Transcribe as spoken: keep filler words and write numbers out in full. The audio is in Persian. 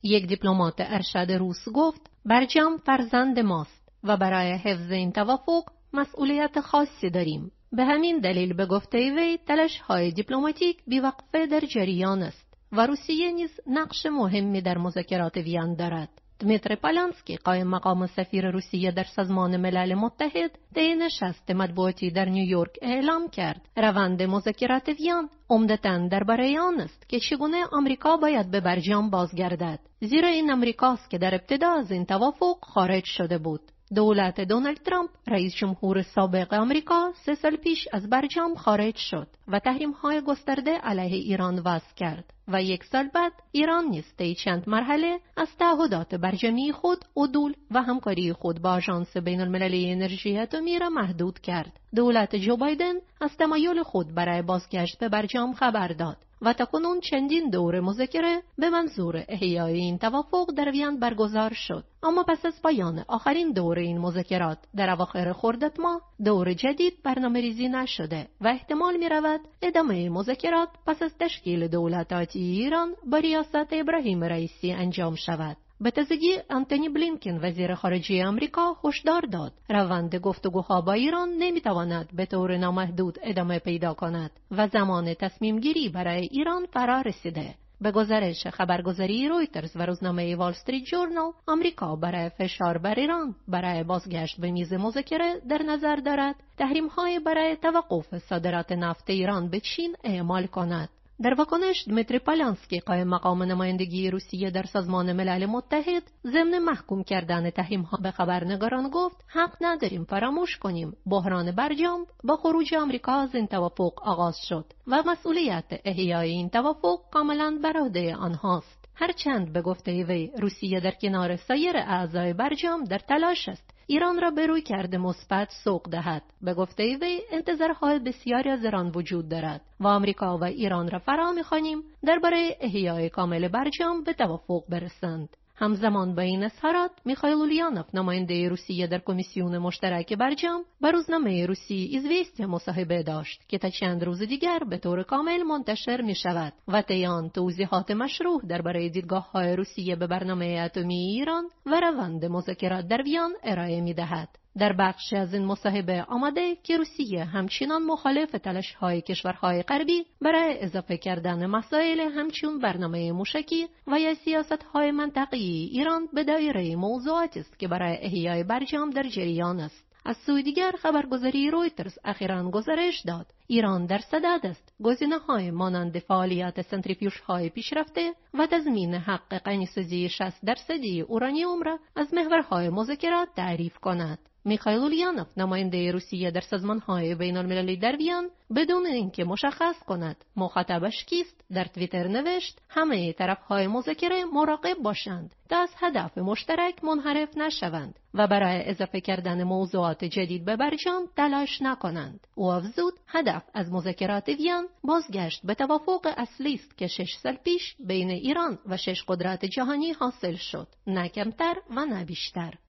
یک دیپلمات ارشد روس گفت برجام فرزند ماست و برای حفظ این توافق مسئولیت خاصی داریم. به همین دلیل به گفته وی تلاش‌های دیپلماتیک بی‌وقفه در جریان است و روسیه نیز نقش مهمی در مذاکرات وین دارد. دمیتری پالانسکی قائم مقام سفیر روسیه در سازمان ملل متحد طی نشست مطبوعاتی در نیویورک اعلام کرد روند مذاکرات وین عمدتاً درباره آن است که چگونه آمریکا باید به برجام بازگردد، زیرا این آمریکاست که در ابتدا از این توافق خارج شده بود. دولت دونالد ترامپ رئیس جمهور سابق آمریکا سه سال پیش از برجام خارج شد و تحریم‌های گسترده علیه ایران وضع کرد و یک سال بعد ایران نیز طی چند مرحله از تعهدات برجامی خود عدول و همکاری خود با آژانس بین‌المللی انرژی اتمی را محدود کرد. دولت جو بایدن از تمایل خود برای بازگشت به برجام خبر داد و تاکنون چندین دور مذاکره به منظور احیای این توافق در وین برگزار شد. اما پس از پایان آخرین دور این مذاکرات در اواخر خرداد ماه دور جدید برنامه‌ریزی نشده و احتمال می‌رود ادامه مذاکرات پس از تشکیل دولت آتی ایران با ریاست ابراهیم رئیسی انجام شود. به تازگی آنتونی بلینکن وزیر خارجه آمریکا هشدار داد روند گفتگوها با ایران نمیتواند به طور نامحدود ادامه پیدا کند و زمان تصمیم گیری برای ایران فرا رسیده. به گزارش خبرگزاری رویترز و روزنامه وال استریت جورنال، آمریکا برای فشار بر ایران برای بازگشت به میز مذاکره در نظر دارد تحریم‌های برای توقف صادرات نفت ایران به چین اعمال کند. در واکنش دمیتری پالانسکی قائم مقام نمایندگی روسیه در سازمان ملل متحد ضمن محکوم کردن تحریم‌ها به خبرنگاران گفت حق نداریم فراموش کنیم بحران برجام با خروج آمریکا از این توافق آغاز شد و مسئولیت احیای این توافق کاملا بر عهده آنهاست. هرچند به گفته وی روسیه در کنار سایر اعضای برجام در تلاش است ایران را به روی کرده مثبت سوق دهد. به گفته وی انتظارهای بسیاری از ایران وجود دارد و آمریکا و ایران را فرا می‌خوانیم درباره احیای کامل برجام به توافق برسند. همزمان با این اظهارات میخائیل اولیانوف نماینده روسیه در کمیسیون مشترک برجام با روزنامه روسی ایزویستیا مصاحبه داشت که تا چند روز دیگر به طور کامل منتشر می شود و طی آن توضیحات مشروح درباره دیدگاه‌های روسیه به برنامه اتمی ایران و روند مذاکرات در وین ارائه می دهد. در بخش از این مصاحبه آمده که روسیه همچنان مخالف تلاش‌های کشورهای غربی برای اضافه کردن مسائل همچون برنامه موشکی و یا سیاست‌های منطقه‌ای ایران به دایره موضوعاتی است که برای احیای برجام در جریان است. از سوی دیگر خبرگزاری رویترز اخیراً گزارش داد ایران در صدد است گزینه‌های مانند فعالیت سنتریفیوژهای پیشرفته و تضمین حق غنی‌سازی شصت درصدی اورانیوم را از محورهای مذاکرات تعریف کند. میخائیل اولیانوف نماینده روسیه در سازمان‌های بین‌المللی در وین بدون اینکه مشخص کند مخاطبش کیست در توییتر نوشت همه طرف‌های مذاکره مراقب باشند تا از هدف مشترک منحرف نشوند و برای اضافه کردن موضوعات جدید به برجام تلاش نکنند. او افزود هدف از مذاکرات وین بازگشت به توافق اصلی است که شش سال پیش بین ایران و شش قدرت جهانی حاصل شد، نه کمتر و نه بیشتر.